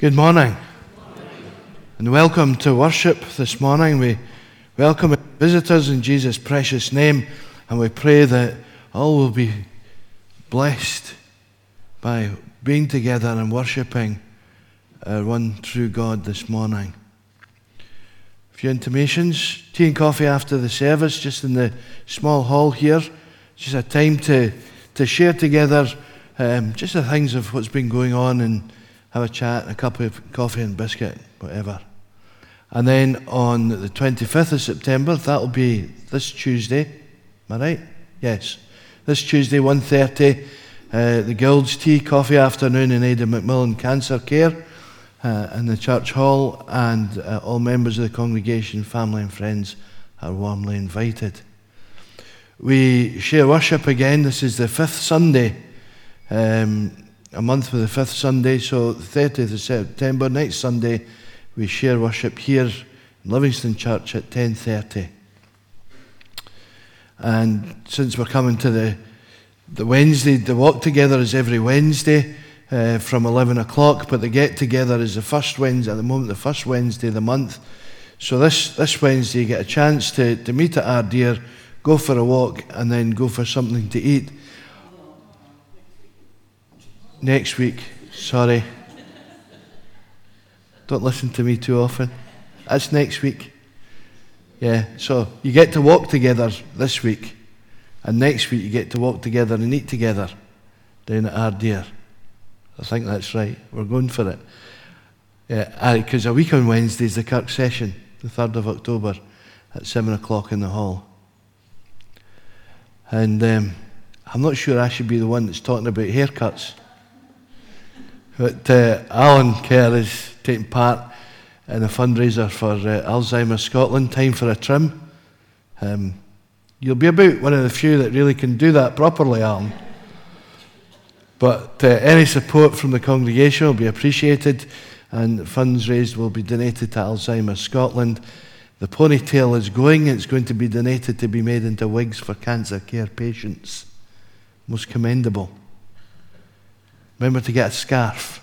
Good morning, and welcome to worship this morning. We welcome visitors in Jesus' precious name, and we pray that all will be blessed by being together and worshipping our one true God this morning. A few intimations: tea and coffee after the service, just in the small hall here. Just a time to share together just the things of what's been going on and have a chat, and a cup of coffee and biscuit, whatever. And then on the 25th of September, that'll be this Tuesday. Am I right? Yes. This Tuesday, 1:30, the Guild's Tea, Coffee Afternoon in Ada McMillan Cancer Care in the church hall, and all members of the congregation, family and friends are warmly invited. We share worship again. This is the fifth Sunday, a month for the fifth Sunday, so the 30th of September, next Sunday, we share worship here in Livingston Church at 10:30. And since we're coming to the Wednesday, the walk together is every Wednesday from 11 o'clock, but the get together is the first Wednesday, at the moment, the first Wednesday of the month. So this Wednesday you get a chance to meet at Ardeer, go for a walk, and then go for something to eat. Next week, sorry. Don't listen to me too often. That's next week. Yeah, so you get to walk together this week, and next week you get to walk together and eat together down at Ardeer. I think that's right. We're going for it. Yeah, because a week on Wednesday is the Kirk session, the 3rd of October at 7 o'clock in the hall. And I'm not sure I should be the one that's talking about haircuts. But Alan Kerr is taking part in a fundraiser for Alzheimer's Scotland. Time for a trim. You'll be about one of the few that really can do that properly, Alan. But any support from the congregation will be appreciated, and funds raised will be donated to Alzheimer's Scotland. The ponytail is going. It's going to be donated to be made into wigs for cancer care patients. Most commendable. Remember to get a scarf.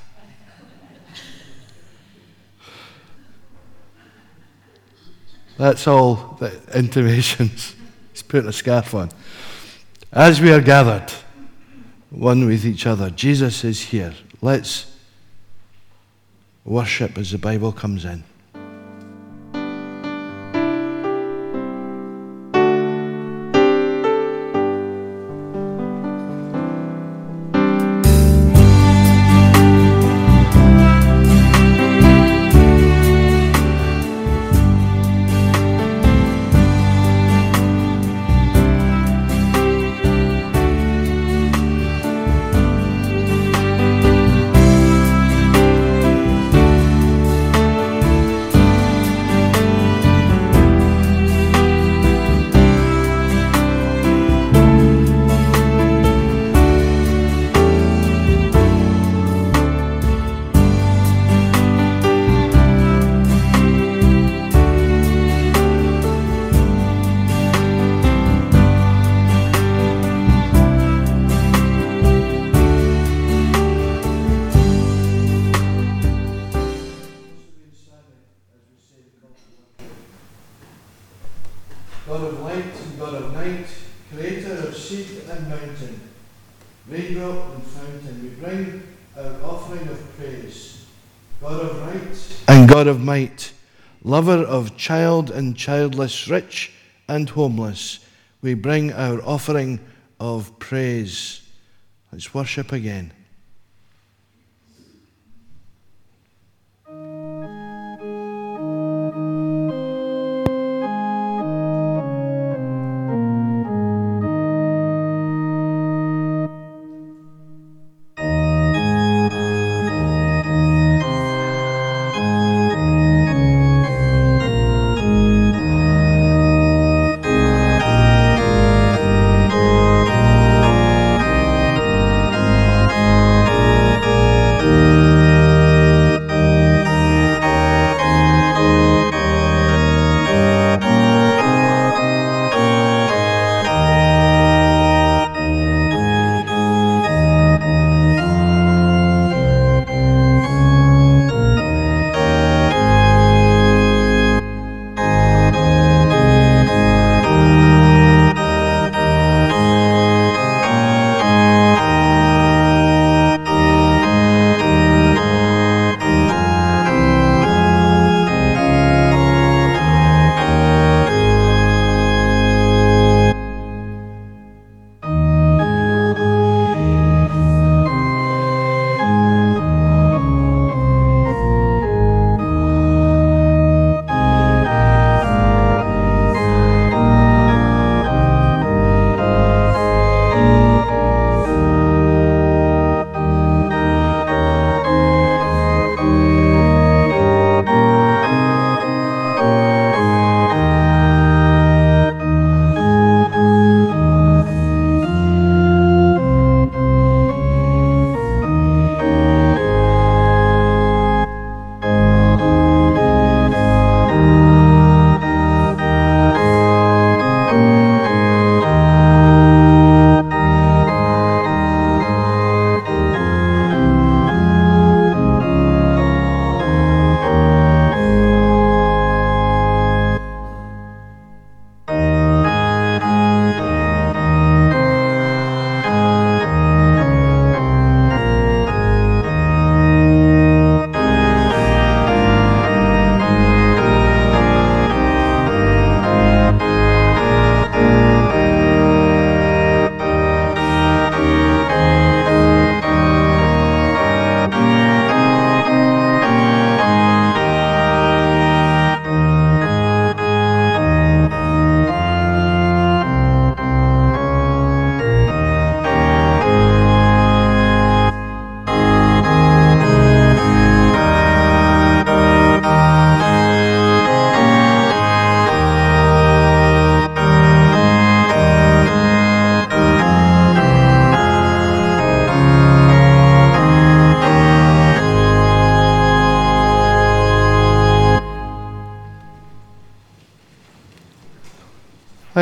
That's all the intimations. He's putting a scarf on. As we are gathered, one with each other, Jesus is here. Let's worship as the Bible comes in. God of light and God of night, creator of seed and mountain, raindrop and fountain, we bring our offering of praise. God of right and God of might, lover of child and childless, rich and homeless, we bring our offering of praise. Let's worship again.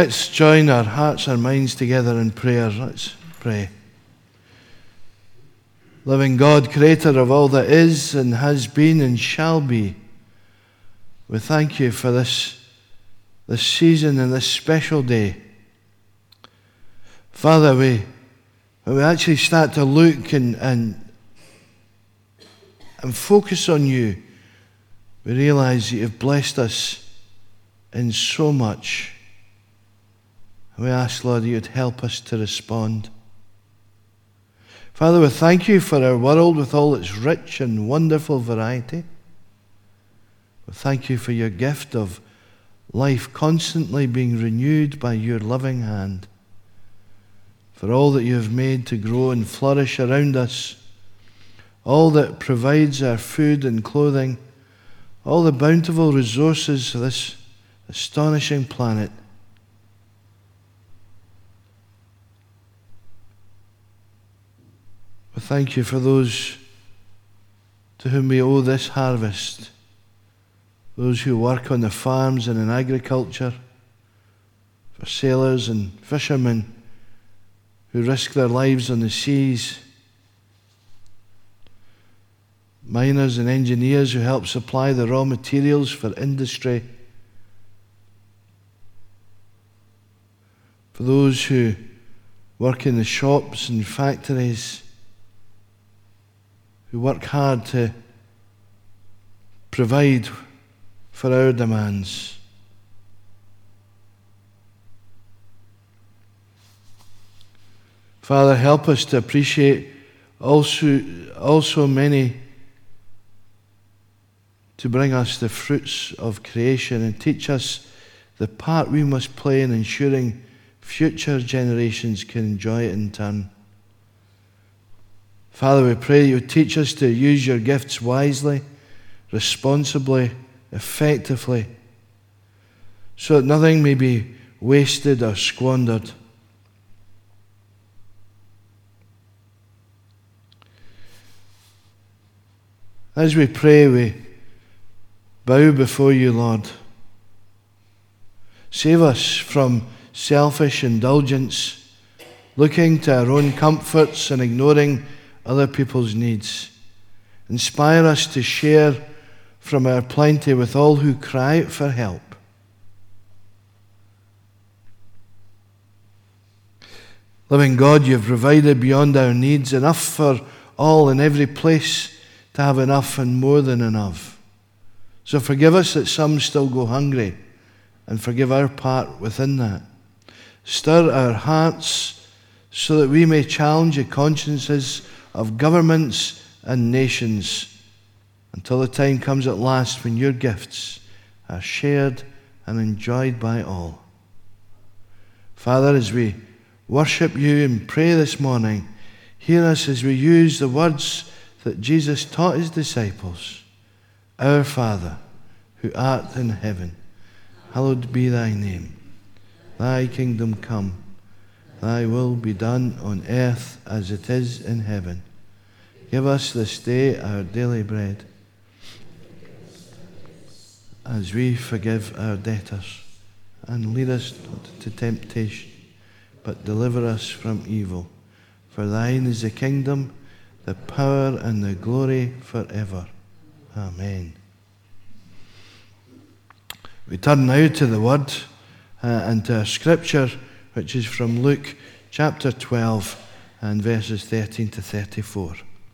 let's join our hearts, our minds together in prayer. Let's pray. Living God, creator of all that is and has been and shall be, we thank you for this season and this special day. Father, when we actually start to look and focus on you, we realize that you've blessed us in so much. And we ask, Lord, that you'd help us to respond. Father, we thank you for our world with all its rich and wonderful variety. We thank you for your gift of life constantly being renewed by your loving hand, for all that you have made to grow and flourish around us, all that provides our food and clothing, all the bountiful resources of this astonishing planet. We thank you for those to whom we owe this harvest, those who work on the farms and in agriculture, for sailors and fishermen who risk their lives on the seas, miners and engineers who help supply the raw materials for industry, for those who work in the shops and factories, who work hard to provide for our demands. Father, help us to appreciate also many to bring us the fruits of creation and teach us the part we must play in ensuring future generations can enjoy it in turn. Father, we pray that you teach us to use your gifts wisely, responsibly, effectively, so that nothing may be wasted or squandered. As we pray, we bow before you, Lord. Save us from selfish indulgence, looking to our own comforts and ignoring other people's needs. Inspire us to share from our plenty with all who cry out for help. Living God, you've provided beyond our needs enough for all in every place to have enough and more than enough. So forgive us that some still go hungry, and forgive our part within that. Stir our hearts so that we may challenge the consciences of governments and nations until the time comes at last when your gifts are shared and enjoyed by all. Father, as we worship you and pray this morning, hear us as we use the words that Jesus taught his disciples. Our Father, who art in heaven, hallowed be thy name. Thy kingdom come, thy will be done on earth as it is in heaven. Give us this day our daily bread, as we forgive our debtors. And lead us not to temptation, but deliver us from evil. For thine is the kingdom, the power, and the glory forever. Amen. We turn now to the Word and to our scripture, which is from Luke chapter 12 and verses 13 to 34.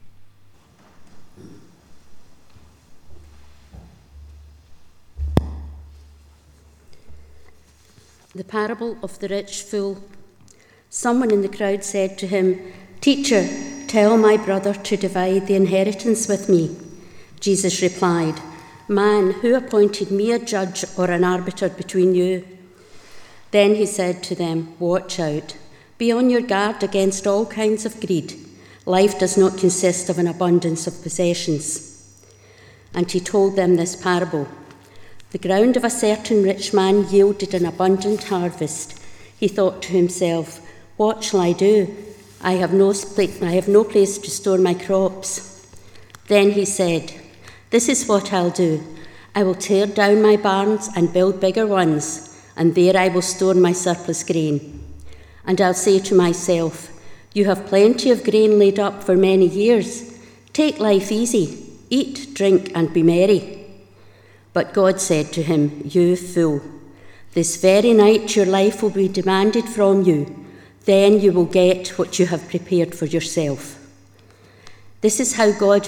The parable of the rich fool. Someone in the crowd said to him, "Teacher, tell my brother to divide the inheritance with me." Jesus replied, "Man, who appointed me a judge or an arbiter between you?" Then he said to them, "Watch out. Be on your guard against all kinds of greed. Life does not consist of an abundance of possessions." And he told them this parable. The ground of a certain rich man yielded an abundant harvest. He thought to himself, "What shall I do? I have no place to store my crops." Then he said, "This is what I'll do. I will tear down my barns and build bigger ones. and there I will store my surplus grain. And I'll say to myself, you have plenty of grain laid up for many years. Take life easy, eat, drink, and be merry. But God said to him, you fool, this very night your life will be demanded from you. Then you will get what you have prepared for yourself. This is how it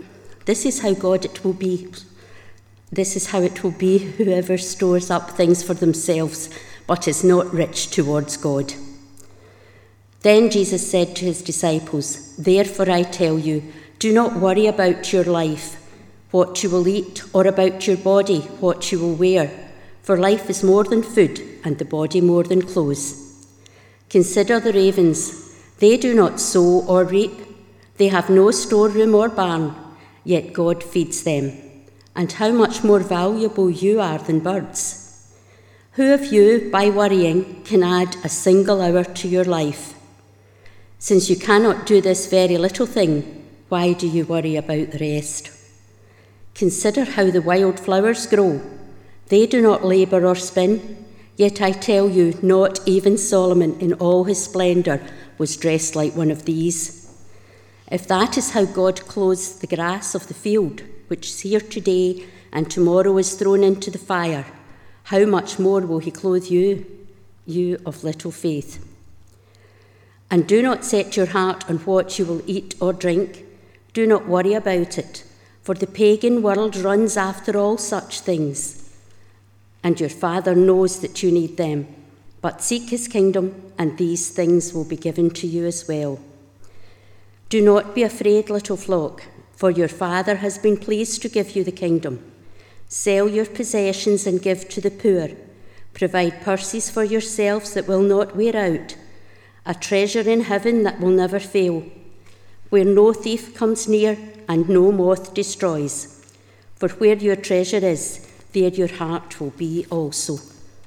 will be whoever stores up things for themselves, but is not rich towards God. Then Jesus said to his disciples, therefore I tell you, do not worry about your life, what you will eat, or about your body, what you will wear. For life is more than food, and the body more than clothes. Consider the ravens. They do not sow or reap. They have no storeroom or barn, yet God feeds them. And how much more valuable you are than birds. Who of you, by worrying, can add a single hour to your life? Since you cannot do this very little thing, why do you worry about the rest? Consider how the wild flowers grow. They do not labour or spin, yet I tell you, not even Solomon in all his splendour was dressed like one of these. If that is how God clothes the grass of the field, which is here today and tomorrow is thrown into the fire, how much more will he clothe you, you of little faith? And do not set your heart on what you will eat or drink. Do not worry about it, for the pagan world runs after all such things. And your Father knows that you need them. But seek his kingdom, and these things will be given to you as well. Do not be afraid, little flock, for your Father has been pleased to give you the kingdom. Sell your possessions and give to the poor. Provide purses for yourselves that will not wear out, a treasure in heaven that will never fail, where no thief comes near and no moth destroys. For where your treasure is, there your heart will be also.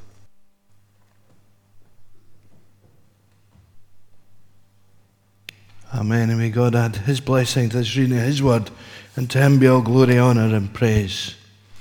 Amen. And may God add his blessing to this reading of his word, and to him be all glory, honour and praise.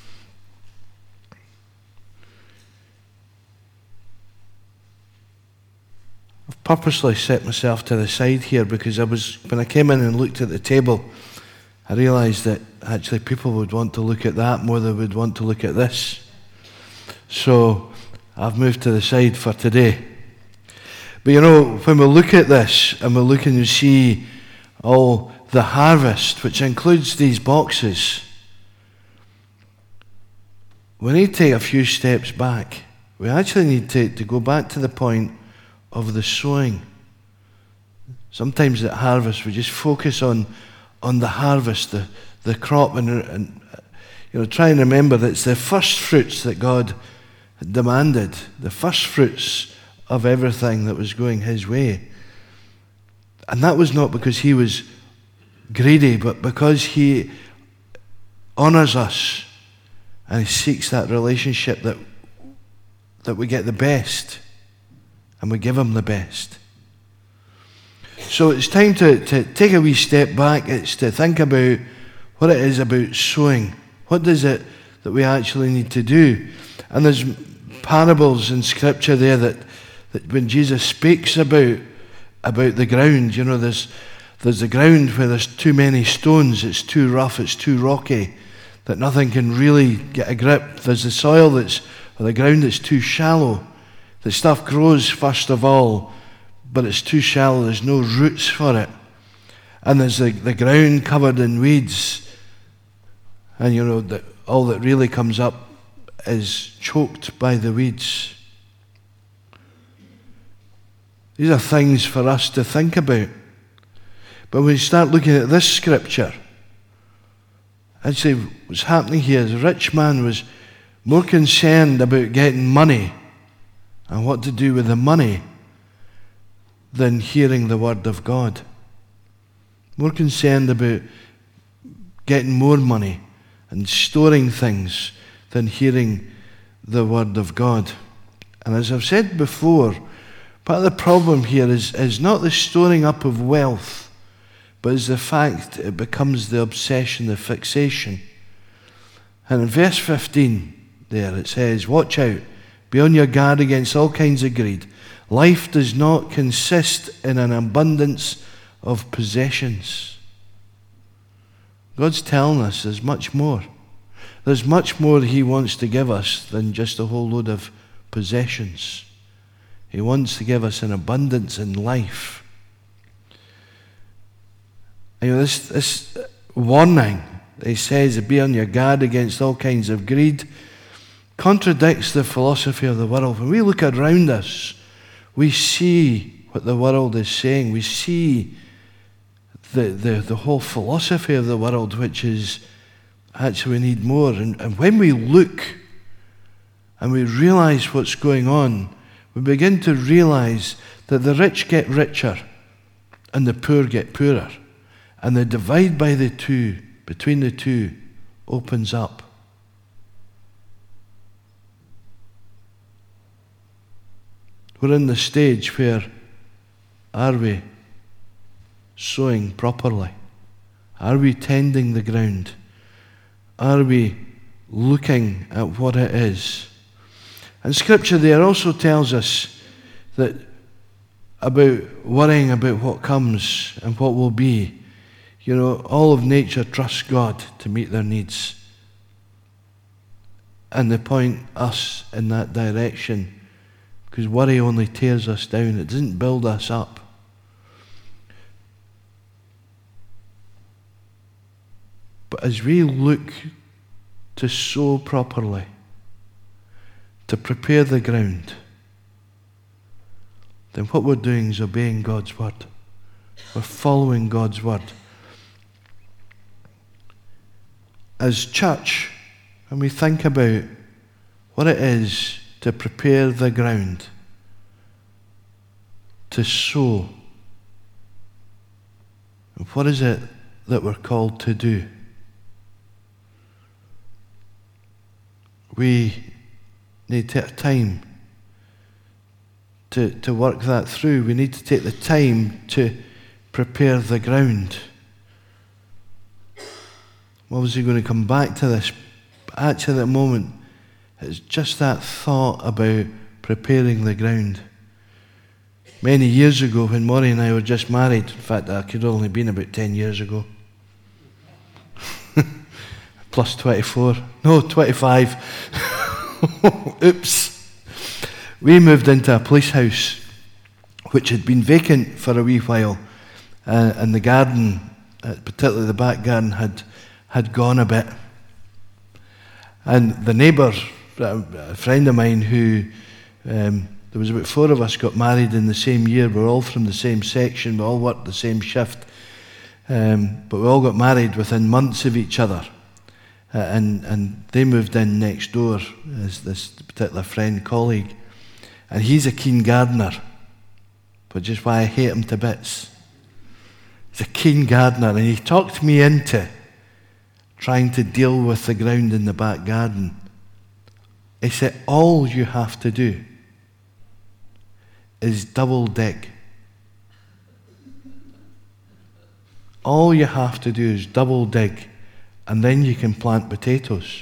I've purposely set myself to the side here because when I came in and looked at the table, I realised that actually people would want to look at that more than they would want to look at this. So I've moved to the side for today. But you know, when we look at this and we look and you see all the harvest, which includes these boxes, we need to take a few steps back. We actually need to go back to the point of the sowing. Sometimes at harvest we just focus on the harvest, the crop, and you know, try and remember that it's the first fruits that God demanded, the first fruits of everything that was going his way. And that was not because he was greedy, but because he honours us and he seeks that relationship that we get the best and we give him the best. So it's time to take a wee step back. It's to think about what it is about sowing. What is it that we actually need to do? And there's parables in Scripture there that when Jesus speaks about the ground, you know, there's the ground where there's too many stones, it's too rough, it's too rocky, that nothing can really get a grip. There's the soil or the ground that's too shallow. The stuff grows first of all, but it's too shallow, there's no roots for it. And there's the ground covered in weeds, and you know, all that really comes up is choked by the weeds. These are things for us to think about. But when we start looking at this scripture, actually what's happening here is a rich man was more concerned about getting money and what to do with the money than hearing the word of God. More concerned about getting more money and storing things than hearing the word of God. And as I've said before, part of the problem here is not the storing up of wealth, but is the fact it becomes the obsession, the fixation. And in verse 15 there it says, watch out, Be on your guard against all kinds of greed. Life does not consist in an abundance of possessions. God's telling us there's much more. There's much more He wants to give us than just a whole load of possessions. He wants to give us an abundance in life. You know, this warning, He says, be on your guard against all kinds of greed, contradicts the philosophy of the world. When we look around us, we see what the world is saying. We see the whole philosophy of the world, which is actually we need more. And when we look and we realize what's going on, we begin to realize that the rich get richer and the poor get poorer. And the divide between the two opens up. We're in the stage where, are we sowing properly? Are we tending the ground? Are we looking at what it is? And Scripture there also tells us that about worrying about what comes and what will be. You know, all of nature trusts God to meet their needs. And they point us in that direction. Because worry only tears us down. It doesn't build us up. But as we look to sow properly, to prepare the ground, then what we're doing is obeying God's word. We're following God's word. As church, when we think about what it is to prepare the ground, to sow, and what is it that we're called to do? We need to take time to work that through. We need to take the time to prepare the ground. I'm obviously going to come back to this, but actually at the moment, it's just that thought about preparing the ground. Many years ago, when Maureen and I were just married, in fact, that could only have been about 10 years ago. Plus 24. No, 25. Oops. We moved into a police house, which had been vacant for a wee while, and the garden, particularly the back garden, had gone a bit. And the neighbour, a friend of mine who, there was about 4 of us got married in the same year. We were all from the same section. We all worked the same shift. But we all got married within months of each other. And they moved in next door as this particular friend, colleague. And he's a keen gardener, which is why I hate him to bits. He's a keen gardener, and he talked me into trying to deal with the ground in the back garden. He said, all you have to do is double dig. All you have to do is double dig, and then you can plant potatoes.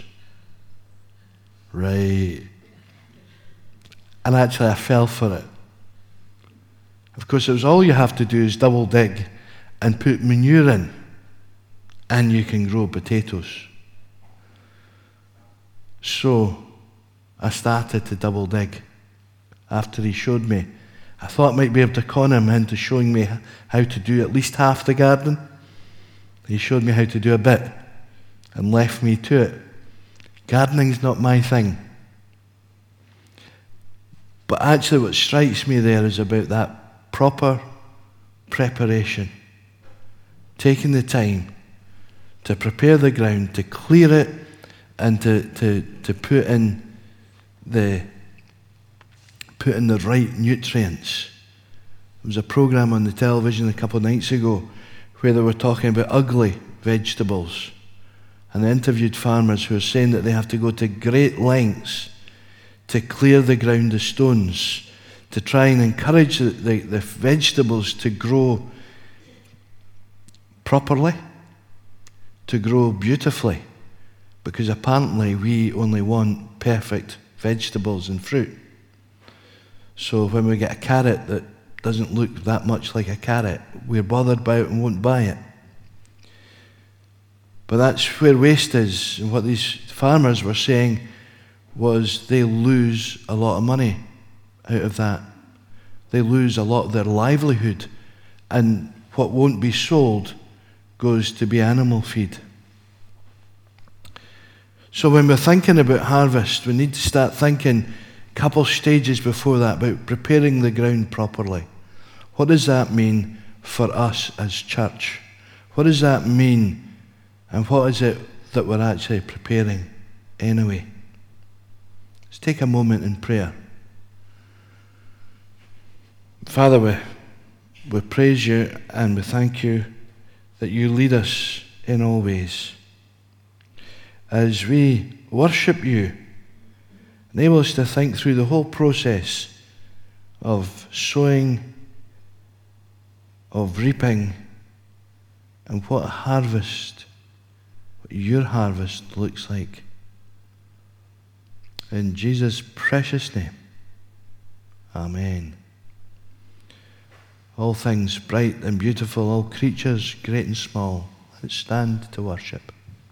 Right. And actually I fell for it. Of course, it was all you have to do is double dig and put manure in, and you can grow potatoes. So I started to double dig after he showed me. I thought I might be able to con him into showing me how to do at least half the garden. He showed me how to do a bit and left me to it. Gardening's not my thing. But actually what strikes me there is about that proper preparation. Taking the time to prepare the ground, to clear it, and to put in the right nutrients. There was a program on the television a couple of nights ago where they were talking about ugly vegetables. And they interviewed farmers who are saying that they have to go to great lengths to clear the ground of stones, to try and encourage the vegetables to grow properly, to grow beautifully, because apparently we only want perfect vegetables and fruit. So when we get a carrot that doesn't look that much like a carrot, we're bothered by it and won't buy it. But that's where waste is. And what these farmers were saying was they lose a lot of money out of that. They lose a lot of their livelihood. And what won't be sold goes to be animal feed. So when we're thinking about harvest, we need to start thinking a couple stages before that about preparing the ground properly. What does that mean for us as church? What does that mean? And what is it that we're actually preparing anyway? Let's take a moment in prayer. Father, we praise you and we thank you that you lead us in all ways. As we worship you, enable us to think through the whole process of sowing, of reaping, and what your harvest looks like. In Jesus' precious name, amen. All things bright and beautiful, all creatures great and small, let's stand to worship.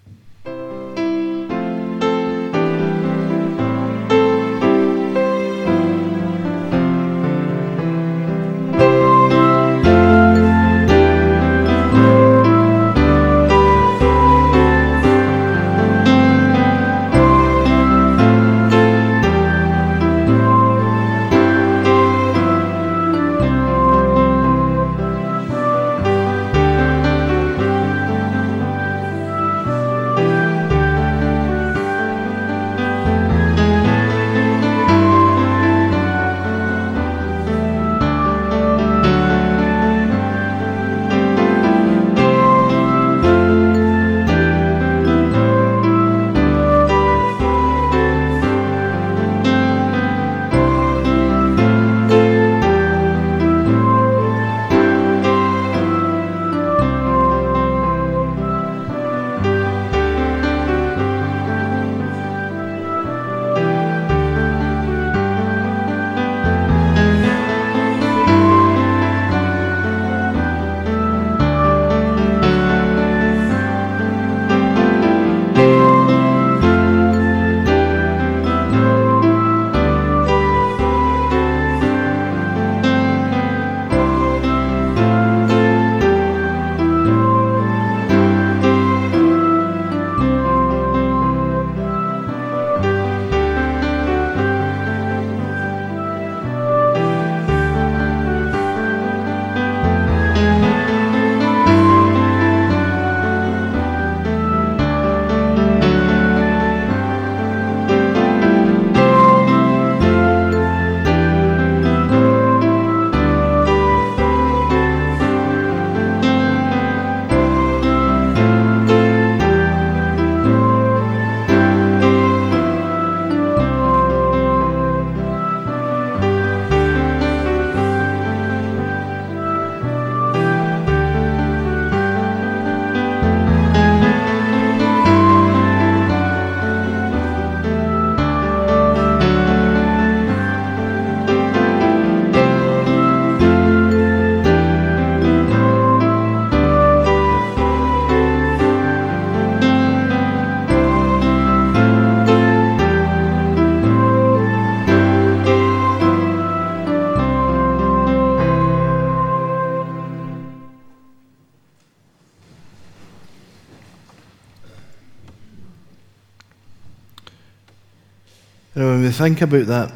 You know, when we think about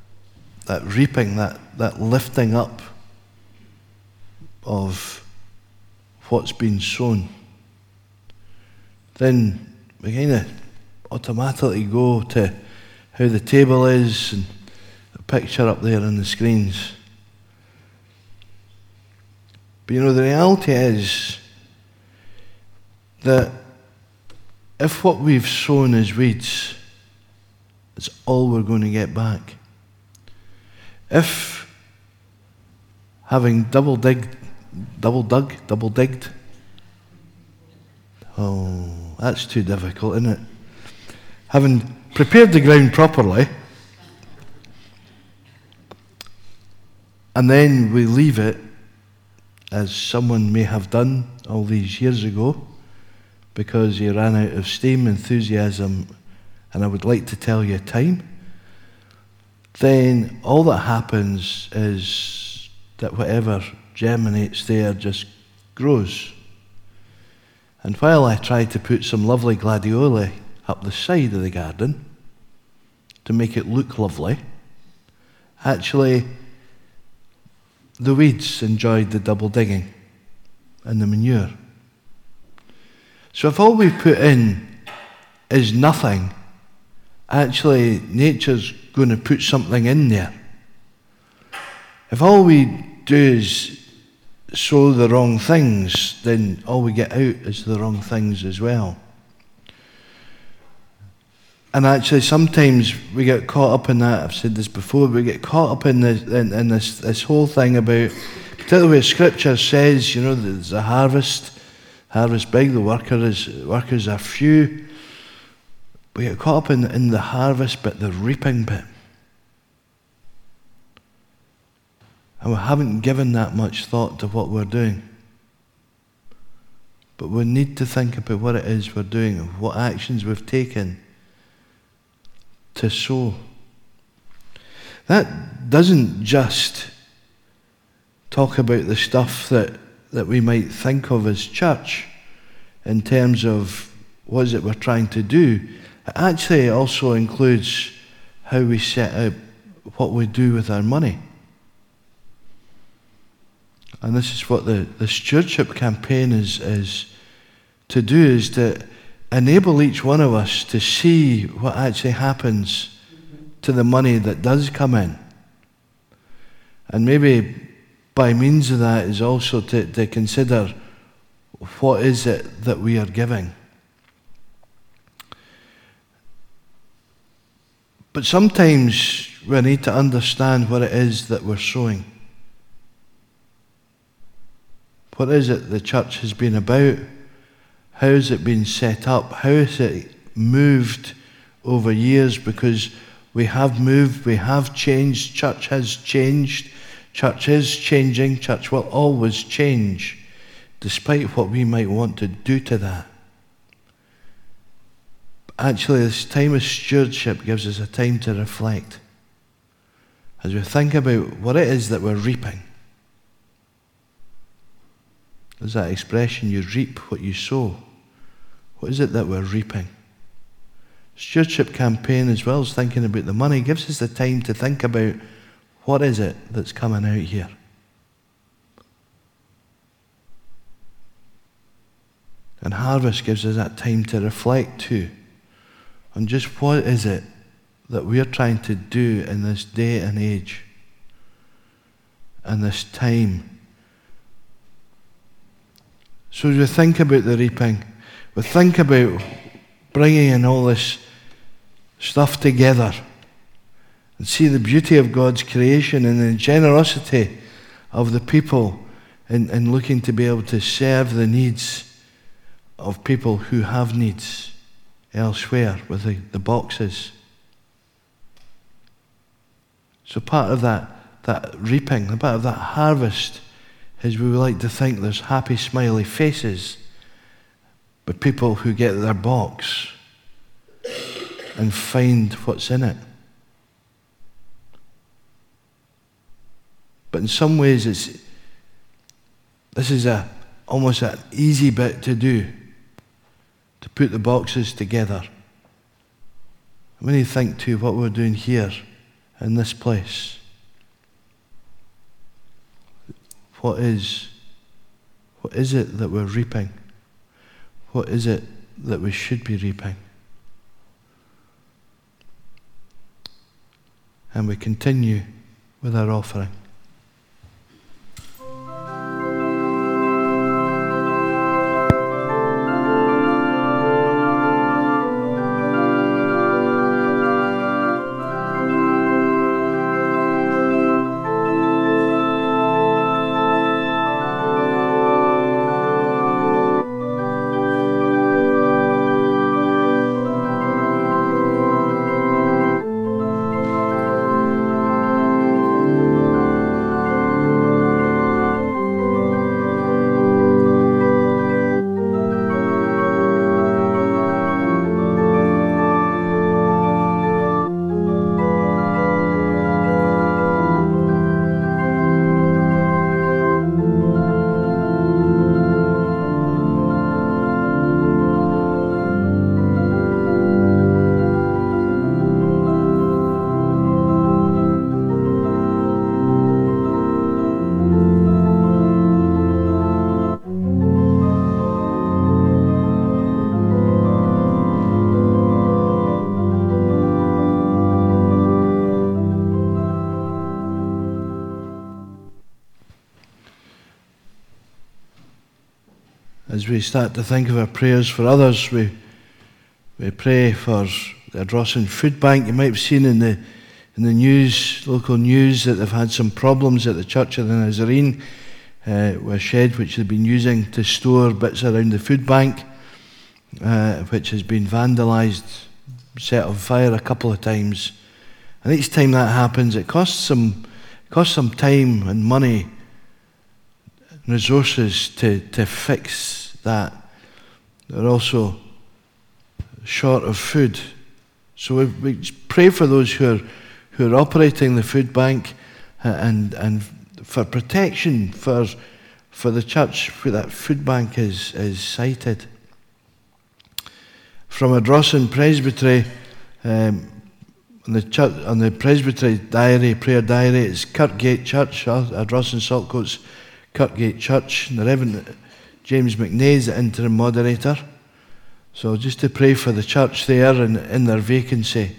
that reaping, that lifting up of what's been sown, then we kind of automatically go to how the table is and the picture up there on the screens. But you know, the reality is that if what we've sown is weeds, it's all we're going to get back. If having double digged, oh, that's too difficult, isn't it? Having prepared the ground properly, And then we leave it, as someone may have done all these years ago, because he ran out of steam, enthusiasm, and I would like to tell you time. Then all that happens is that whatever germinates there just grows. And while I tried to put some lovely gladioli up the side of the garden to make it look lovely, actually the weeds enjoyed the double digging and the manure. So if all we put in is nothing, actually nature's going to put something in there. If all we do is sow the wrong things, then all we get out is the wrong things as well. And actually sometimes we get caught up in that. I've said this before, we get caught up in this whole thing about, particularly where Scripture says, there's a harvest big, the workers are few. We get caught up in the harvest bit, the reaping bit. And we haven't given that much thought to what we're doing. But we need to think about what it is we're doing, what actions we've taken to sow. That doesn't just talk about the stuff that we might think of as church in terms of what is it we're trying to do. It actually also includes how we set out what we do with our money. And this is what the stewardship campaign is to do, is to enable each one of us to see what actually happens to the money that does come in. And maybe by means of that is also to consider what is it that we are giving. But sometimes we need to understand what it is that we're sowing. What is it the church has been about? How has it been set up? How has it moved over years? Because we have moved, we have changed, church has changed, church is changing, church will always change, despite what we might want to do to that. Actually, this time of stewardship gives us a time to reflect as we think about what it is that we're reaping. There's that expression, you reap what you sow. What is it that we're reaping? Stewardship campaign, as well as thinking about the money, gives us the time to think about what is it that's coming out here. And harvest gives us that time to reflect too on just what is it that we're trying to do in this day and age and this time. So as we think about the reaping, we think about bringing in all this stuff together and see the beauty of God's creation and the generosity of the people in looking to be able to serve the needs of people who have needs elsewhere with the boxes. So part of that reaping, part of that harvest, is we would like to think there's happy, smiley faces, but people who get their box and find what's in it. But in some ways, this is almost an easy bit to do, to put the boxes together. When you think too what we're doing here in this place, what is it that we're reaping? What is it that we should be reaping? And we continue with our offering. As we start to think of our prayers for others, we pray for the Ardrossan Food Bank. You might have seen in the news, local news, that they've had some problems at the Church of the Nazarene, with a shed which they've been using to store bits around the food bank, which has been vandalised, set on fire a couple of times. And each time that happens, it costs some time and money and resources to fix that. They're also short of food. So we pray for those who are operating the food bank, and for protection for the church where that food bank is sited. From Ardrossan Presbytery, on the Presbytery diary, prayer diary, it's Kirkgate Church, Ardrossan Saltcoats Kirkgate Church, and the Reverend James McNay is the interim moderator. So just to pray for the church there and in their vacancy.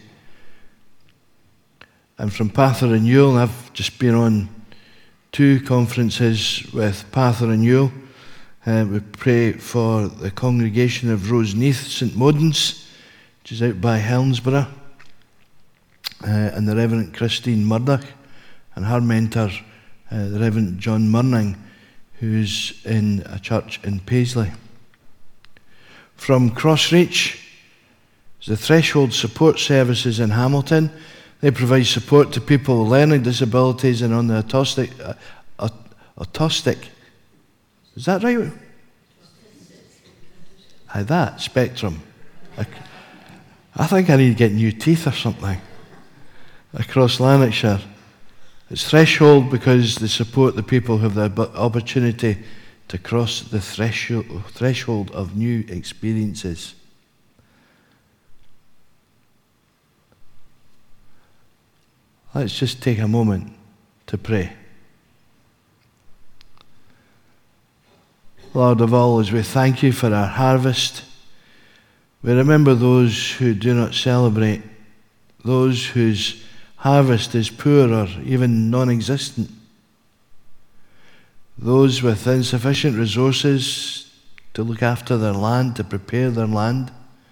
And from Pather and Newell, I've just been on 2 conferences with Pather and Newell. We pray for the congregation of Roseneath, St Modens, which is out by Helensburgh, and the Reverend Christine Murdoch and her mentor, the Reverend John Murning, who's in a church in Paisley. From Crossreach, the Threshold Support Services in Hamilton. They provide support to people with learning disabilities and on the autistic. Is that right? That spectrum. I think I need to get new teeth or something. Across Lanarkshire. It's Threshold because they support the people who have the opportunity to cross the threshold of new experiences. Let's just take a moment to pray. Lord of all, as we thank you for our harvest, we remember those who do not celebrate, those whose harvest is poor or even non-existent, those with insufficient resources to look after their land, to prepare their land,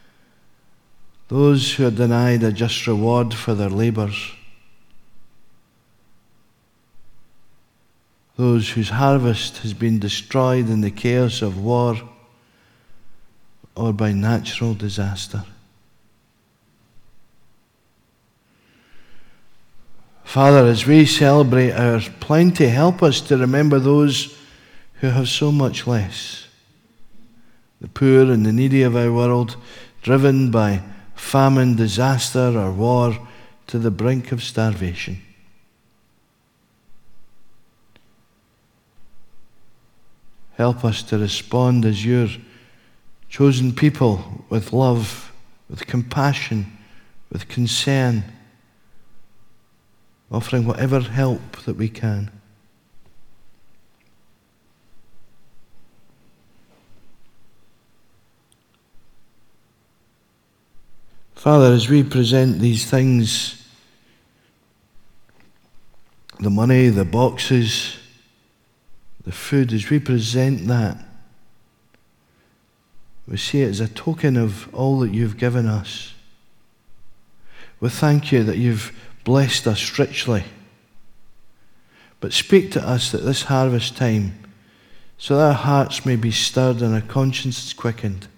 those who are denied a just reward for their labours, those whose harvest has been destroyed in the chaos of war or by natural disaster. Father, as we celebrate our plenty, help us to remember those who have so much less. The poor and the needy of our world, driven by famine, disaster, or war to the brink of starvation. Help us to respond as your chosen people with love, with compassion, with concern, offering whatever help that we can. Father, as we present these things, the money, the boxes, the food, as we present that, we see it as a token of all that you've given us. We thank you that you've blessed us richly. But speak to us at this harvest time so that our hearts may be stirred and our consciences quickened.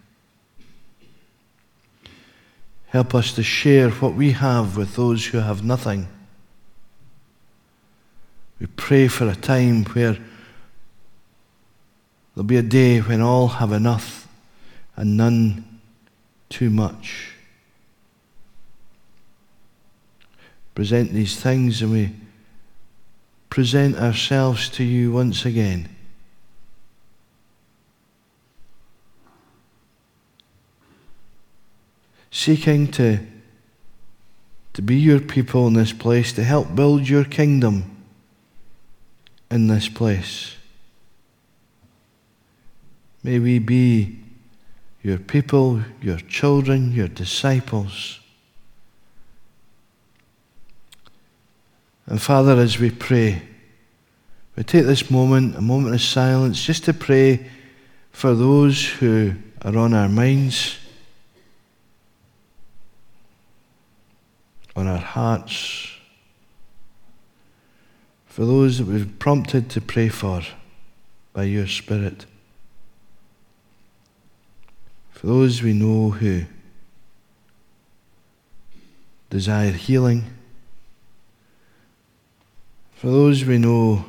Help us to share what we have with those who have nothing. We pray for a time where there'll be a day when all have enough and none too much. Present these things and we present ourselves to you once again. Seeking to be your people in this place, to help build your kingdom in this place. May we be your people, your children, your disciples. And Father, as we pray, we take this moment, a moment of silence, just to pray for those who are on our minds, on our hearts, for those that we've prompted to pray for by your Spirit, for those we know who desire healing, for those we know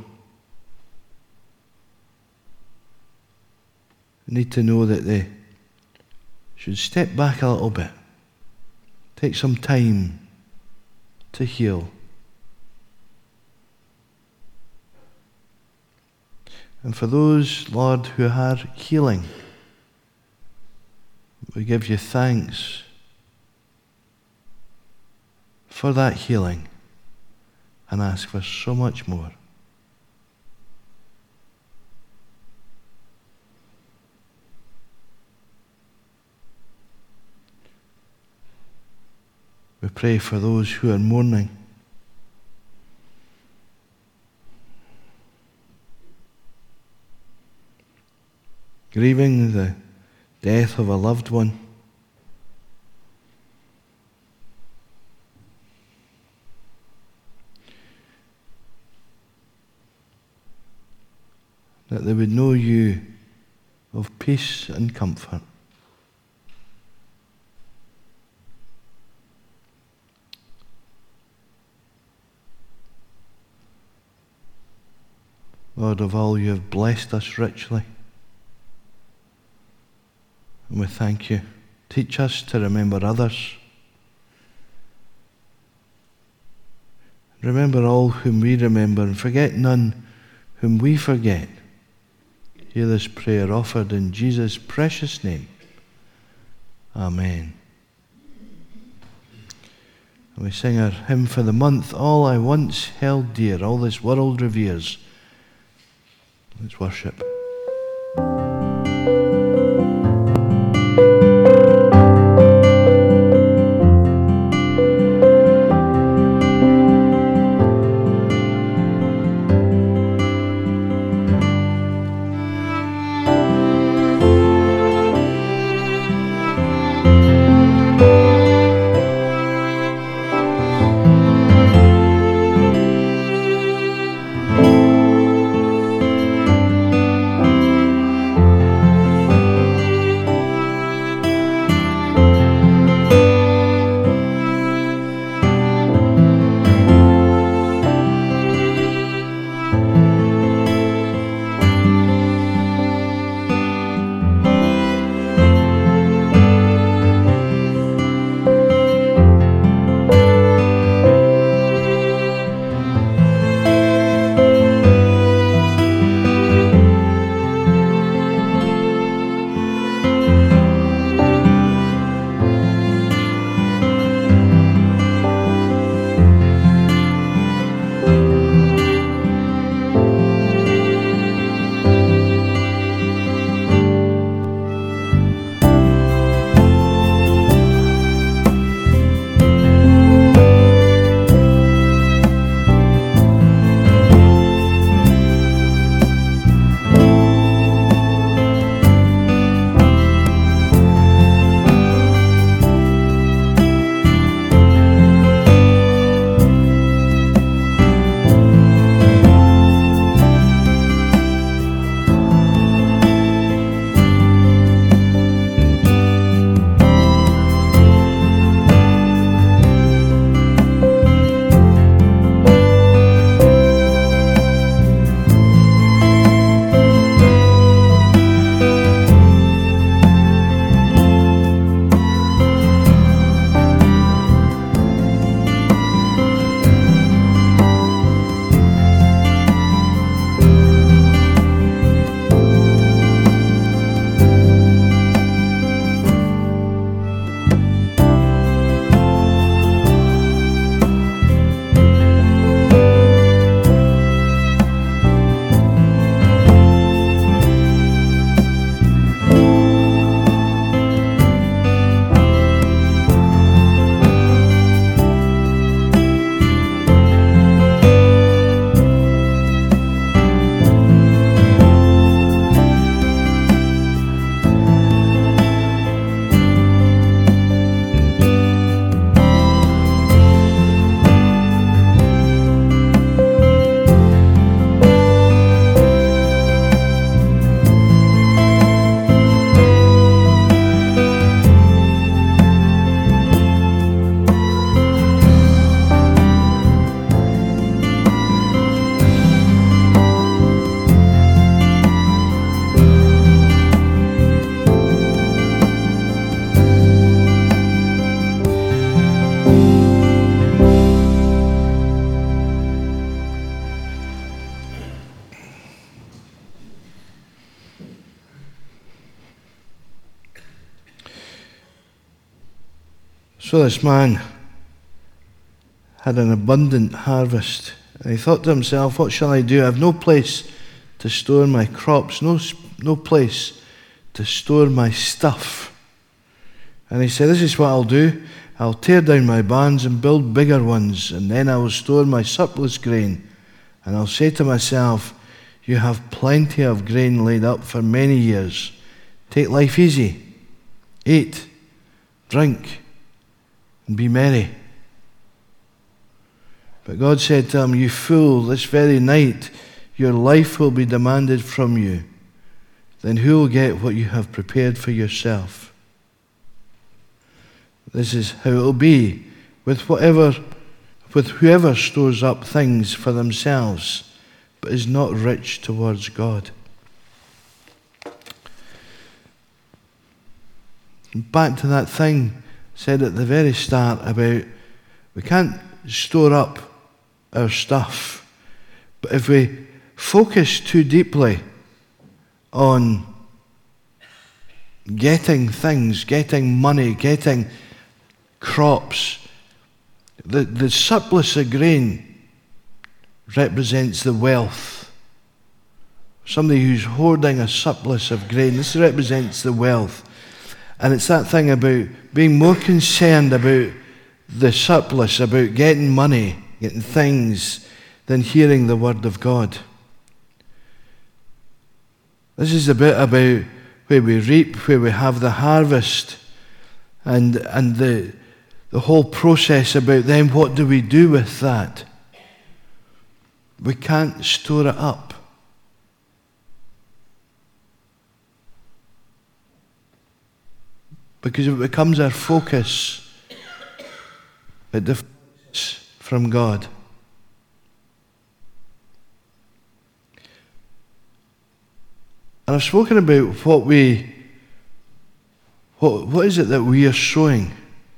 need to know that they should step back a little bit, take some time to heal. And for those, Lord, who are healing, we give you thanks for that healing and ask for so much more. We pray for those who are mourning. Grieving the death of a loved one. That they would know you of peace and comfort. Lord of all, you have blessed us richly. And we thank you. Teach us to remember others. Remember all whom we remember, and forget none whom we forget. Hear this prayer offered in Jesus' precious name. Amen. And we sing our hymn for the month, All I Once Held Dear, All This World Reveres. Let's worship. So this man had an abundant harvest. And he thought to himself, what shall I do? I have no place to store my crops, no place to store my stuff. And he said, this is what I'll do. I'll tear down my barns and build bigger ones, and then I will store my surplus grain. And I'll say to myself, you have plenty of grain laid up for many years. Take life easy. Eat, drink, and be merry. But God said to him, you fool, this very night your life will be demanded from you. Then who will get what you have prepared for yourself? This is how it will be with whoever stores up things for themselves, but is not rich towards God. Back to that thing said at the very start about we can't store up our stuff, but if we focus too deeply on getting things, getting money, getting crops, the surplus of grain represents the wealth. Somebody who's hoarding a surplus of grain, this represents the wealth. And it's that thing about being more concerned about the surplus, about getting money, getting things, than hearing the word of God. This is a bit about where we reap, where we have the harvest, and the whole process about then what do we do with that? We can't store it up. Because if it becomes our focus, it deflects from God. And I've spoken about what is it that we are sowing?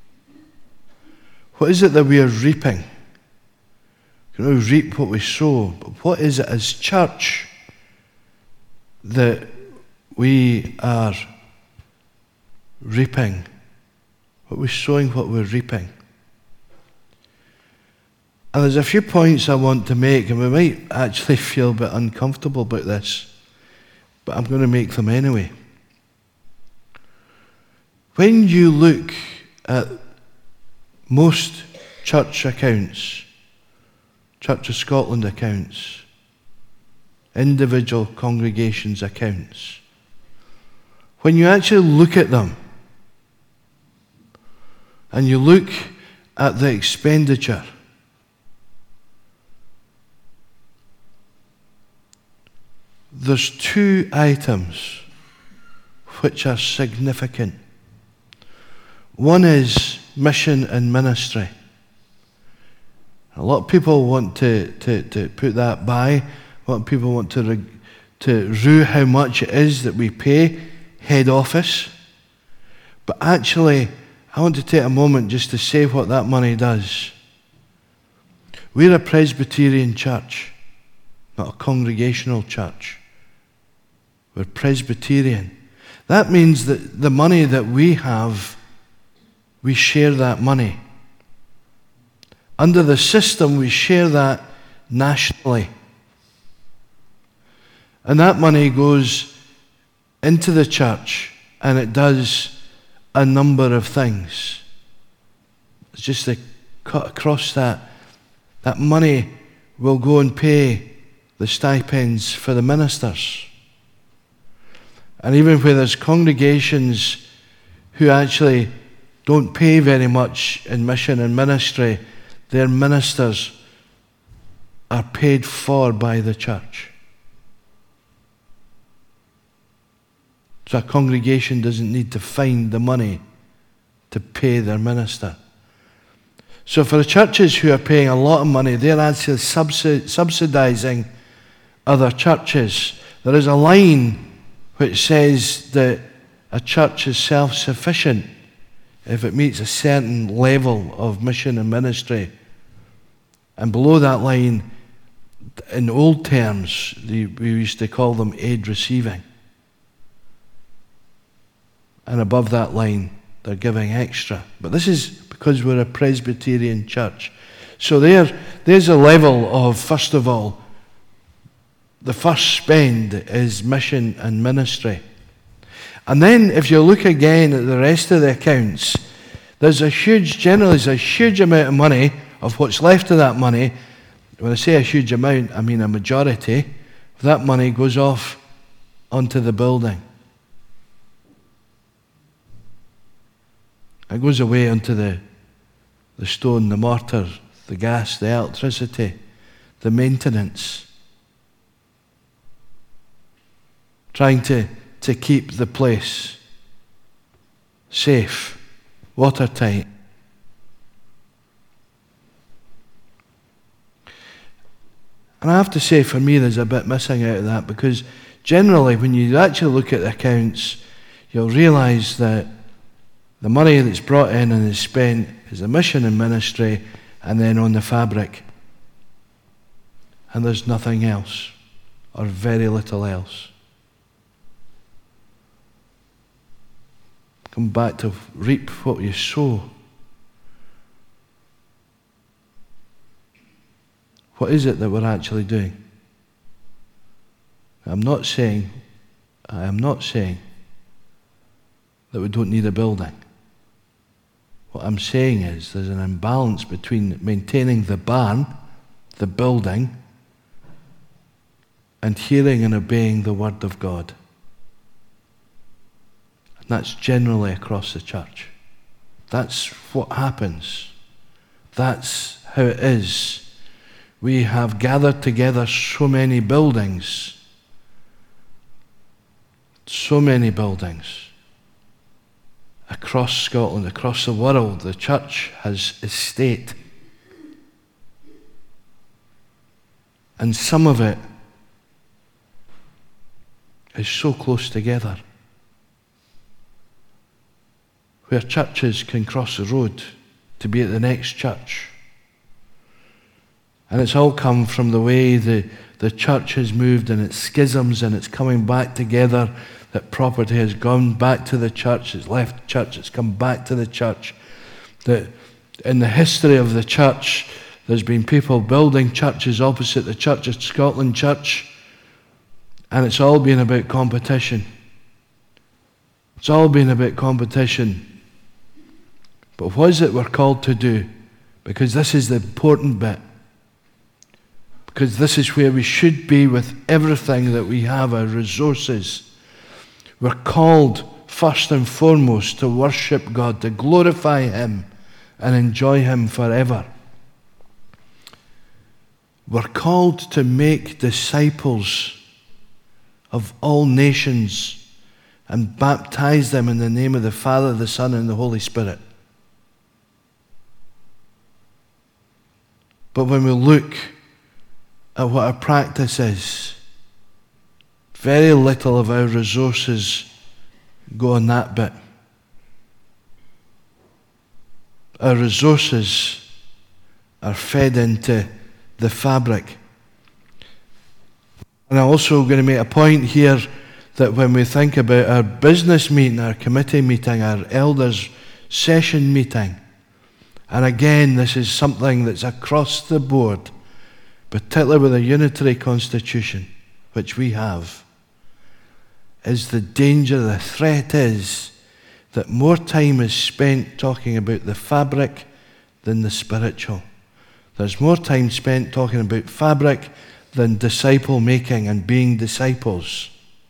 What is it that we are reaping? We can only reap what we sow, but what is it as church that we are reaping? What we're sowing, what we're reaping. And there's a few points I want to make, and we might actually feel a bit uncomfortable about this, but I'm going to make them anyway. When you look at most church accounts, Church of Scotland accounts, individual congregations accounts, when you actually look at them and you look at the expenditure, there's two items which are significant. One is mission and ministry. A lot of people want to put that by. A lot of people want to rue how much it is that we pay head office. But actually, I want to take a moment just to say what that money does. We're a Presbyterian church, not a congregational church. We're Presbyterian. That means that the money that we have, we share that money. Under the system, we share that nationally. And that money goes into the church, and it does a number of things. It's just to cut across that money will go and pay the stipends for the ministers. And even where there's congregations who actually don't pay very much in mission and ministry, their ministers are paid for by the church. So a congregation doesn't need to find the money to pay their minister. So for the churches who are paying a lot of money, they're actually subsidizing other churches. There is a line which says that a church is self-sufficient if it meets a certain level of mission and ministry. And below that line, in old terms, we used to call them aid receiving. And above that line, they're giving extra. But this is because we're a Presbyterian church. So there's a level of, first of all, the first spend is mission and ministry. And then if you look again at the rest of the accounts, generally there's a huge amount of money, of what's left of that money. When I say a huge amount, I mean a majority of that money goes off onto the building. It goes away onto the stone, the mortar, the gas, the electricity, the maintenance. Trying to keep the place safe, watertight. And I have to say, for me, there's a bit missing out of that, because generally, when you actually look at the accounts, you'll realise that the money that's brought in and is spent is a mission and ministry, and then on the fabric. And there's nothing else, or very little else. Come back to reap what you sow. What is it that we're actually doing? I am not saying that we don't need a building. What I'm saying is there's an imbalance between maintaining the barn, the building, and hearing and obeying the Word of God. And that's generally across the church. That's what happens. That's how it is. We have gathered together so many buildings. Across Scotland, across the world. The church has estate. And some of it is so close together, where churches can cross the road to be at the next church. And it's all come from the way the church has moved and its schisms and it's coming back together, that property has gone back to the church, it's left the church, it's come back to the church. That in the history of the church, there's been people building churches opposite the Church of Scotland Church, and it's all been about competition. It's all been about competition. But what is it we're called to do? Because this is the important bit. Because this is where we should be with everything that we have, our resources. We're called first and foremost to worship God, to glorify Him and enjoy Him forever. We're called to make disciples of all nations and baptize them in the name of the Father, the Son, and the Holy Spirit. But when we look at what our practice is, very little of our resources go on that bit. Our resources are fed into the fabric. And I'm also going to make a point here that when we think about our business meeting, our committee meeting, our elders' session meeting, and again, this is something that's across the board, particularly with a unitary constitution, which we have, is the danger, the threat is that more time is spent talking about the fabric than the spiritual. There's more time spent talking about fabric than disciple making and being disciples.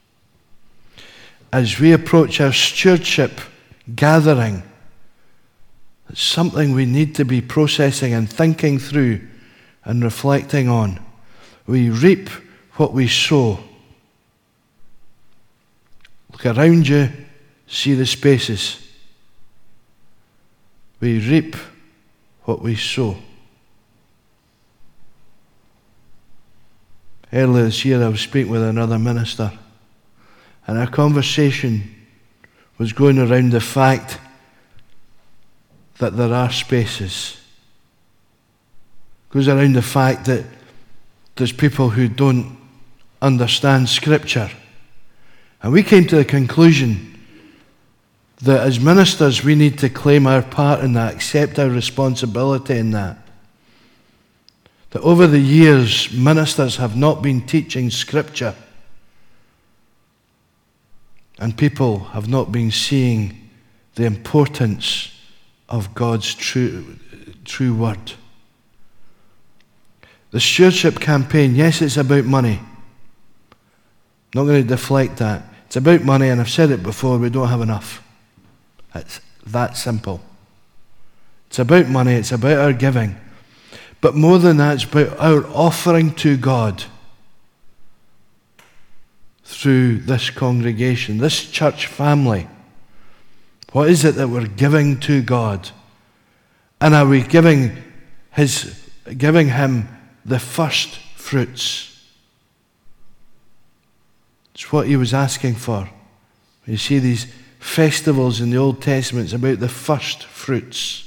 As we approach our stewardship gathering, it's something we need to be processing and thinking through and reflecting on. We reap what we sow. Look around you, see the spaces. We reap what we sow. Earlier this year I was speaking with another minister, and our conversation was going around the fact that there are spaces. It goes around the fact that there's people who don't understand Scripture. And we came to the conclusion that as ministers we need to claim our part in that, accept our responsibility in that. That over the years, ministers have not been teaching Scripture, and people have not been seeing the importance of God's true word. The stewardship campaign, yes, it's about money. I'm not going to deflect that. It's about money, and I've said it before, we don't have enough. It's that simple. It's about money, it's about our giving. But more than that, it's about our offering to God through this congregation, this church family. What is it that we're giving to God? And are we giving Him the first fruits? It's what He was asking for. You see these festivals in the Old Testament, it's about the first fruits.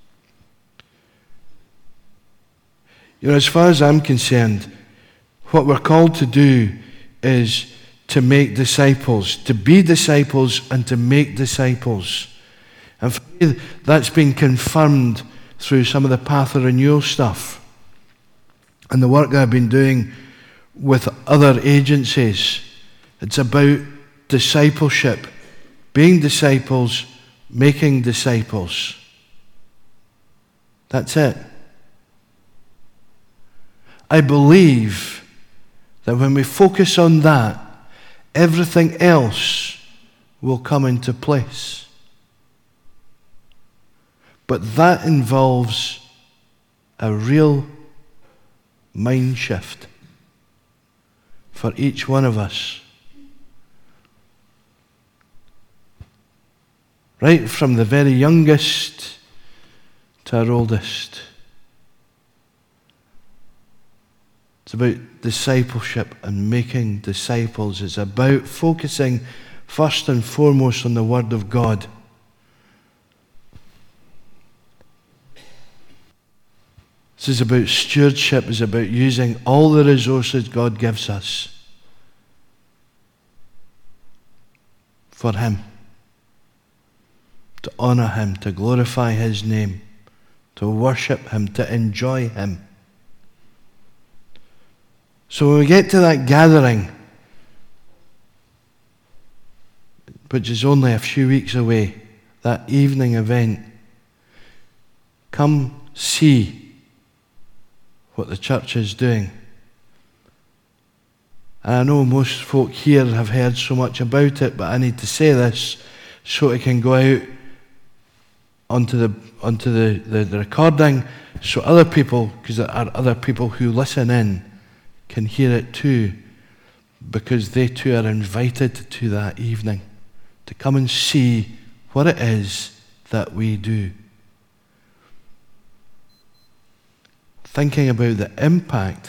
You know, as far as I'm concerned, what we're called to do is to make disciples, to be disciples and to make disciples. And for me, that's been confirmed through some of the Path of Renewal stuff and the work that I've been doing with other agencies. It's about discipleship, being disciples, making disciples. That's it. I believe that when we focus on that, everything else will come into place. But that involves a real mind shift for each one of us. Right from the very youngest to our oldest. It's about discipleship and making disciples. It's about focusing first and foremost on the Word of God. This is about stewardship. It's about using all the resources God gives us for Him, to honor Him, to glorify His name, to worship Him, to enjoy Him. So when we get to that gathering, which is only a few weeks away, that evening event, come see what the church is doing. And I know most folk here have heard so much about it, but I need to say this so it can go out onto the recording, so other people, because there are other people who listen in, can hear it too, because they too are invited to that evening to come and see what it is that we do. Thinking about the impact.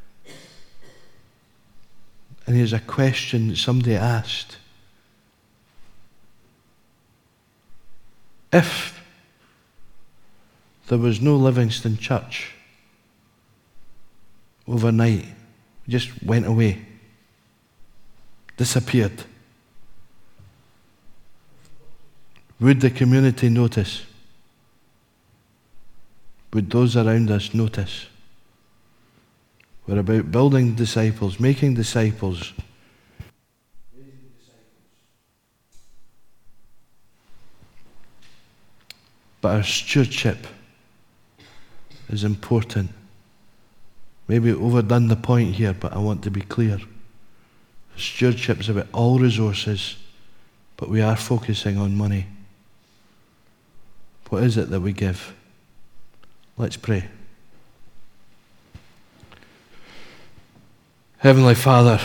And here's a question that somebody asked. If there was no Livingston Church overnight, just went away, disappeared, would the community notice? Would those around us notice? We're about building disciples, making disciples. But our stewardship is important. Maybe overdone the point here, but I want to be clear. Stewardship is about all resources, but we are focusing on money. What is it that we give? Let's pray. Heavenly Father,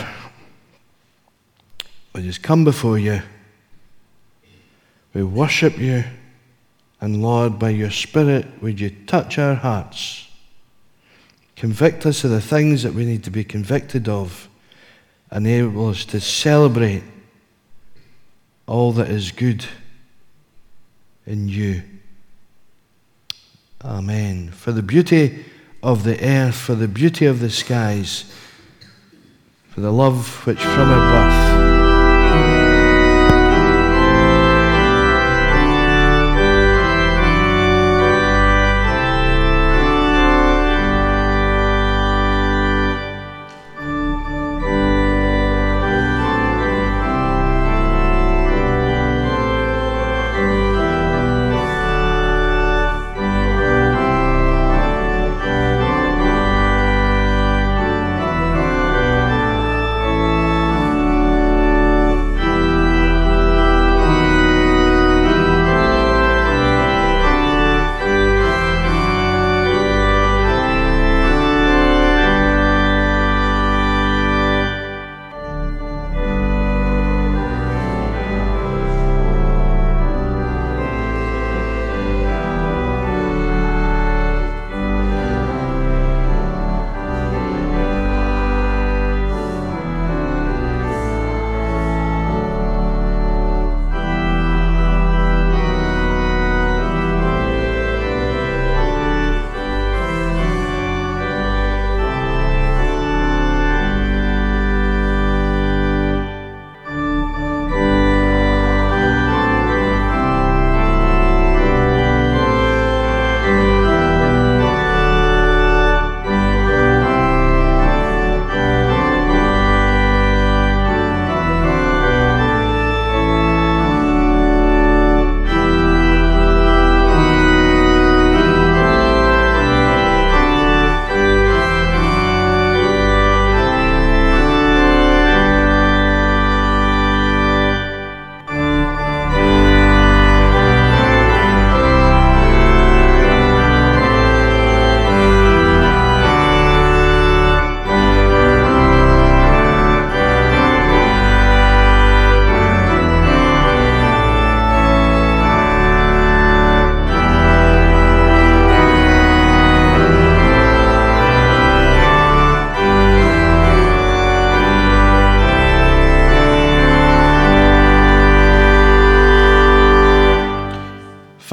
we just come before you. We worship you, and Lord, by your Spirit, would you touch our hearts? Convict us of the things that we need to be convicted of. Enable us to celebrate all that is good in you. Amen. For the beauty of the earth, for the beauty of the skies, for the love which from our birth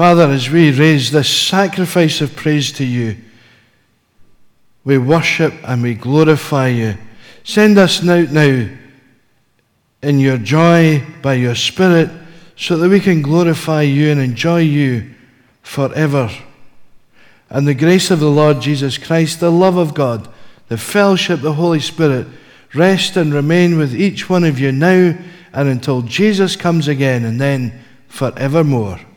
Father, as we raise this sacrifice of praise to you, we worship and we glorify you. Send us now in your joy by your Spirit, so that we can glorify you and enjoy you forever. And the grace of the Lord Jesus Christ, the love of God, the fellowship of the Holy Spirit, rest and remain with each one of you now and until Jesus comes again, and then forevermore.